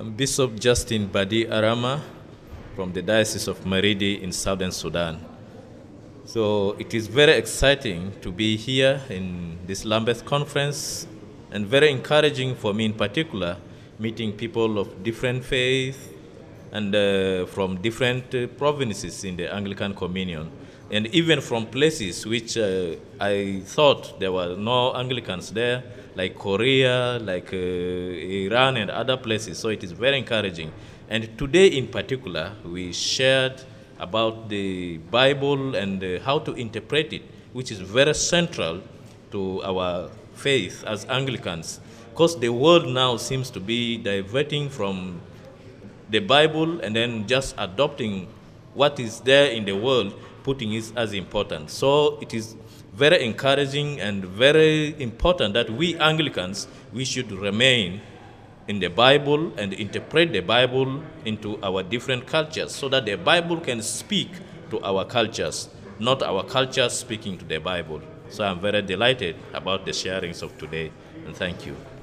I'm Bishop Justin Badi Arama from the Diocese of Maridi in Southern Sudan. So it is very exciting to be here in this Lambeth conference and very encouraging for me in particular, meeting people of different faiths and from different provinces in the Anglican Communion, and even from places which I thought there were no Anglicans there, like Korea, like Iran and other places. So it is very encouraging. And today in particular, we shared about the Bible and how to interpret it, which is very central to our faith as Anglicans. Because the world now seems to be diverting from the Bible and then just adopting what is there in the world, putting it as important. So it is very encouraging and very important that we Anglicans, we should remain in the Bible and interpret the Bible into our different cultures so that the Bible can speak to our cultures, not our cultures speaking to the Bible. So I'm very delighted about the sharings of today, and thank you.